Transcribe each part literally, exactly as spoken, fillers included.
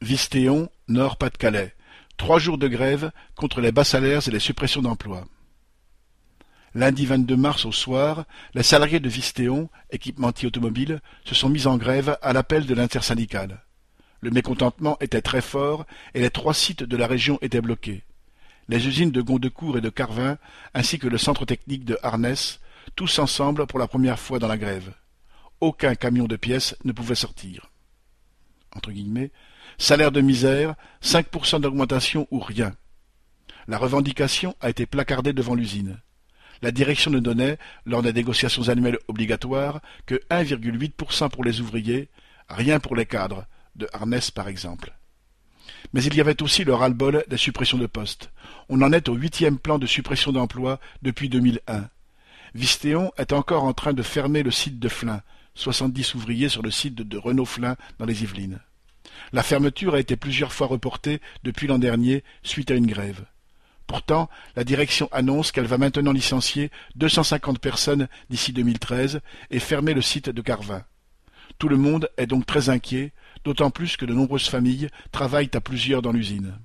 Vistéon, Nord-Pas-de-Calais. Trois jours de grève contre les bas salaires et les suppressions d'emplois. Lundi vingt-deux mars au soir, les salariés de Vistéon, équipementier automobile, se sont mis en grève à l'appel de l'intersyndicale. Le mécontentement était très fort et les trois sites de la région étaient bloqués. Les usines de Gondecourt et de Carvin, ainsi que le centre technique de Harness, tous ensemble pour la première fois dans la grève. Aucun camion de pièces ne pouvait sortir. Entre guillemets, salaire de misère, cinq pour cent d'augmentation ou rien. La revendication a été placardée devant l'usine. La direction ne donnait, lors des négociations annuelles obligatoires, que un virgule huit pour cent pour les ouvriers, rien pour les cadres, de Harness par exemple. Mais il y avait aussi le ras-le-bol des suppressions de postes. On en est au huitième plan de suppression d'emplois depuis deux mille un. Vistéon est encore en train de fermer le site de Flins, soixante-dix ouvriers sur le site de Renault-Flins dans les Yvelines. La fermeture a été plusieurs fois reportée depuis l'an dernier suite à une grève. Pourtant, la direction annonce qu'elle va maintenant licencier deux cent cinquante personnes d'ici deux mille treize et fermer le site de Carvin. Tout le monde est donc très inquiet, d'autant plus que de nombreuses familles travaillent à plusieurs dans l'usine.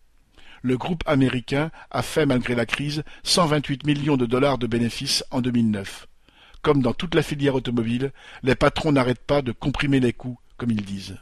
Le groupe américain a fait, malgré la crise, cent vingt-huit millions de dollars de bénéfices en deux mille neuf. Comme dans toute la filière automobile, les patrons n'arrêtent pas de comprimer les coûts, comme ils disent.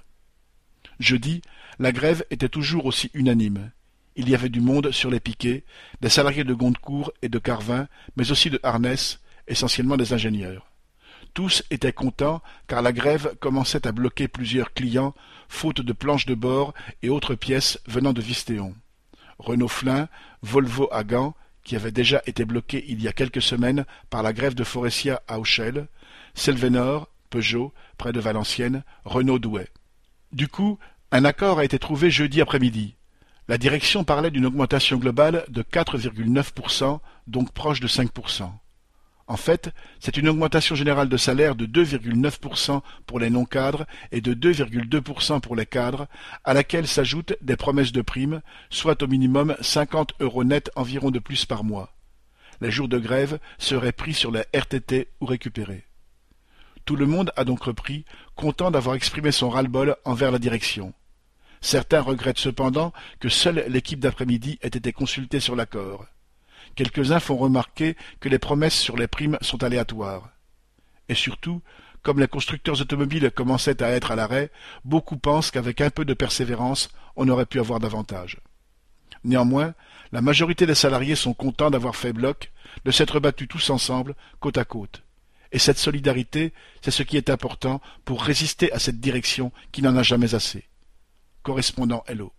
Jeudi, la grève était toujours aussi unanime. Il y avait du monde sur les piquets, des salariés de Gondecourt et de Carvin, mais aussi de Harness, essentiellement des ingénieurs. Tous étaient contents car la grève commençait à bloquer plusieurs clients, faute de planches de bord et autres pièces venant de Vistéon. Renault-Flins, Volvo à Gand, qui avait déjà été bloqué il y a quelques semaines par la grève de Forestia à Auchel, Selvenor, Peugeot, près de Valenciennes, Renault-Douai. Du coup, un accord a été trouvé jeudi après-midi. La direction parlait d'une augmentation globale de quatre virgule neuf pour cent, donc proche de cinq pour cent. En fait, c'est une augmentation générale de salaire de deux virgule neuf pour cent pour les non-cadres et de deux virgule deux pour cent pour les cadres, à laquelle s'ajoutent des promesses de primes, soit au minimum cinquante euros net environ de plus par mois. Les jours de grève seraient pris sur les R T T ou récupérés. Tout le monde a donc repris, content d'avoir exprimé son ras-le-bol envers la direction. Certains regrettent cependant que seule l'équipe d'après-midi ait été consultée sur l'accord. Quelques-uns font remarquer que les promesses sur les primes sont aléatoires. Et surtout, comme les constructeurs automobiles commençaient à être à l'arrêt, beaucoup pensent qu'avec un peu de persévérance, on aurait pu avoir davantage. Néanmoins, la majorité des salariés sont contents d'avoir fait bloc, de s'être battus tous ensemble, côte à côte. Et cette solidarité, c'est ce qui est important pour résister à cette direction qui n'en a jamais assez. Correspondant Hello.